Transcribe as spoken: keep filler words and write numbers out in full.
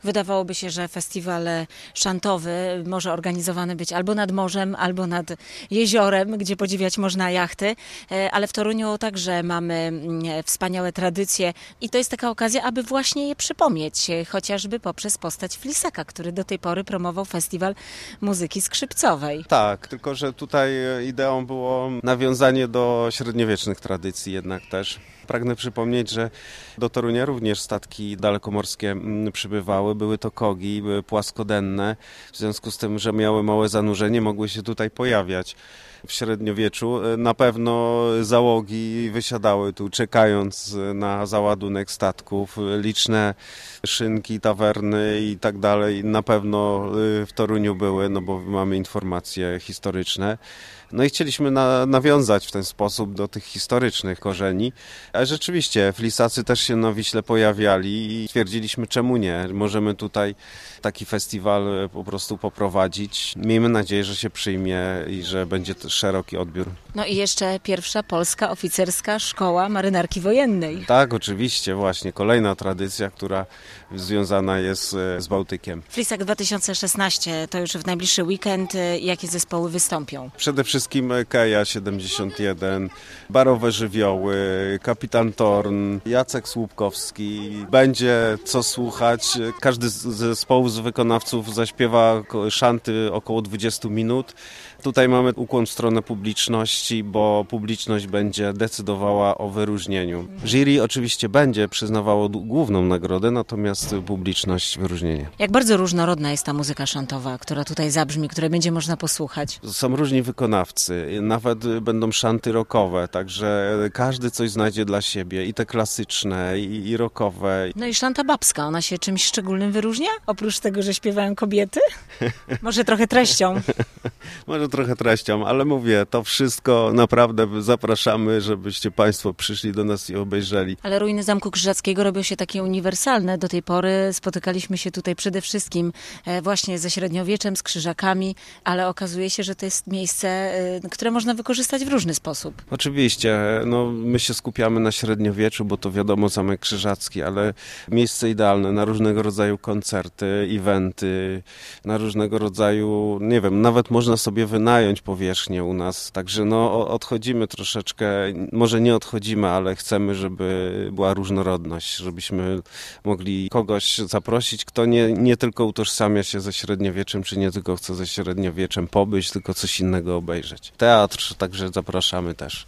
Wydawałoby się, że festiwal szantowy może organizowany być albo nad morzem, albo nad jeziorem, gdzie podziwiać można jachty, ale w Toruniu także mamy wspaniałe tradycje i to jest taka okazja, aby właśnie je przypomnieć, chociażby poprzez postać Flisaka, który do tej pory promował festiwal muzyki skrzypcowej. Tak, tylko że tutaj ideą było nawiązanie do średniowiecznych tradycji jednak też. Pragnę przypomnieć, że do Torunia również statki dalekomorskie przybywały. Były to kogi, były płaskodenne. W związku z tym, że miały małe zanurzenie, mogły się tutaj pojawiać. W średniowieczu na pewno załogi wysiadały tu, czekając na załadunek statków. Liczne szynki, tawerny i tak dalej na pewno w Toruniu były, no bo mamy informacje historyczne. No i chcieliśmy na, nawiązać w ten sposób do tych historycznych korzeni. A rzeczywiście Flisacy też się na Wiśle pojawiali i stwierdziliśmy, czemu nie. Możemy tutaj taki festiwal po prostu poprowadzić. Miejmy nadzieję, że się przyjmie i że będzie szeroki odbiór. No i jeszcze pierwsza polska oficerska szkoła marynarki wojennej. Tak, oczywiście, właśnie. Kolejna tradycja, która związana jest z Bałtykiem. Flisak dwa tysiące szesnaście to już w najbliższy weekend. Jakie zespoły wystąpią? Przede wszystkim Keja siedemdziesiąt jeden, Barowe Żywioły, Kapitan Torn, Jacek Słupkowski. Będzie co słuchać. Każdy z zespołów, z wykonawców zaśpiewa szanty około dwadzieścia minut. Tutaj mamy ukłon w stronę publiczności, bo publiczność będzie decydowała o wyróżnieniu. Jury oczywiście będzie przyznawało główną nagrodę, natomiast publiczność wyróżnienie. Jak bardzo różnorodna jest ta muzyka szantowa, która tutaj zabrzmi, której będzie można posłuchać? Są różni wykonawcy, nawet będą szanty rockowe, także każdy coś znajdzie dla siebie, i te klasyczne, i, i rockowe. No i szanta babska, ona się czymś szczególnym wyróżnia? Oprócz tego, że śpiewają kobiety? Może trochę treścią? Może trochę treścią, ale mówię, to wszystko naprawdę zapraszamy, żebyście Państwo przyszli do nas i obejrzeli. Ale ruiny Zamku Krzyżackiego robią się takie uniwersalne. Do tej pory spotykaliśmy się tutaj przede wszystkim właśnie ze średniowieczem, z krzyżakami, ale okazuje się, że to jest miejsce, które można wykorzystać w różny sposób. Oczywiście, no my się skupiamy na średniowieczu, bo to wiadomo Zamek Krzyżacki, ale miejsce idealne na różnego rodzaju koncerty, eventy, na różnego rodzaju, nie wiem, nawet można sobie wynająć powierzchnię u nas, także no odchodzimy troszeczkę, może nie odchodzimy, ale chcemy, żeby była różnorodność, żebyśmy mogli kogoś zaprosić, kto nie, nie tylko utożsamia się ze średniowieczem, czy nie tylko chce ze średniowieczem pobyć, tylko coś innego obejrzeć. Teatr także zapraszamy też.